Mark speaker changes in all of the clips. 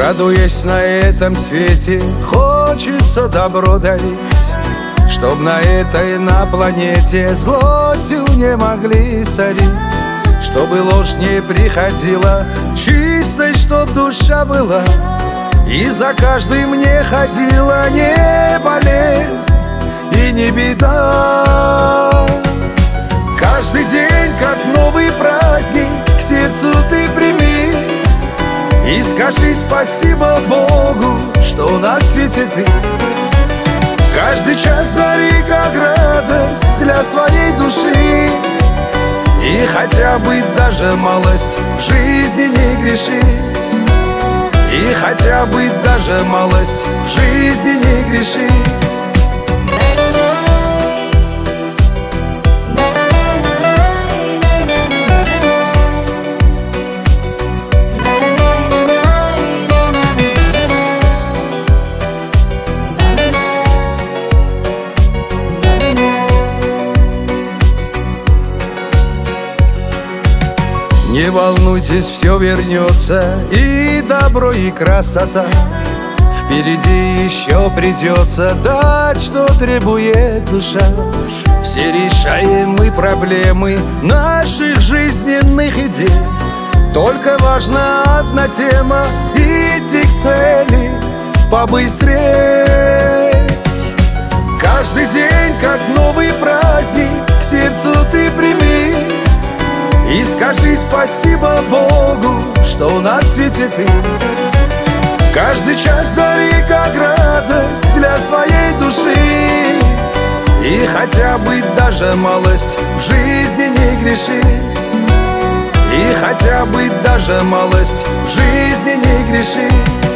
Speaker 1: Радуясь на этом свете, хочется добро дарить, чтоб на этой, на планете злостью не могли сорить, чтобы ложь не приходила чистой, чтоб душа была, и за каждым не ходила не болезнь и не беда. Каждый день, как новый праздник, к сердцу ты прими и скажи спасибо Богу, что на свете ты. Каждый час дари как радость для своей души, и хотя бы даже малость в жизни не греши, и хотя бы даже малость в жизни не греши. Не волнуйтесь, все вернется, и добро, и красота. Впереди еще придется дать, что требует душа. Все решаемые проблемы наших жизненных идей. Только важна одна тема — идти к цели побыстрее. Каждый день, как новый праздник, к сердцу ты прими и скажи спасибо Богу, что на свете ты. Каждый час дари как радость для своей души, и хотя бы даже малость в жизни не греши, и хотя бы даже малость в жизни не греши.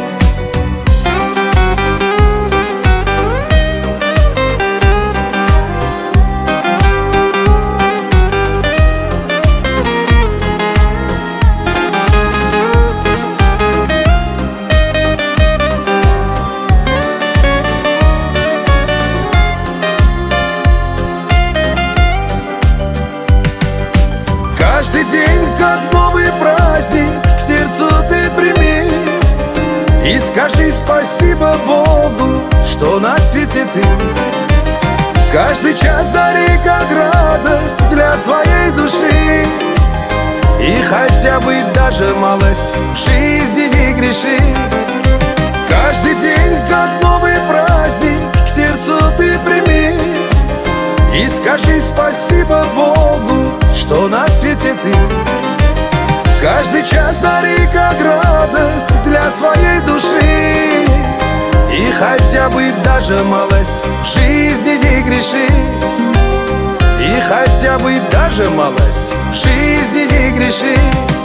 Speaker 1: Каждый день, как новый праздник, к сердцу ты прими и скажи спасибо Богу, что на свете ты. Каждый час дари как радость для своей души, и хотя бы даже малость в жизни не греши. Каждый день, как новый праздник, к сердцу ты прими и скажи спасибо Богу, что на свете ты. Каждый час дари как радость для своей души, и хотя бы даже малость в жизни не греши, и хотя бы даже малость в жизни не греши.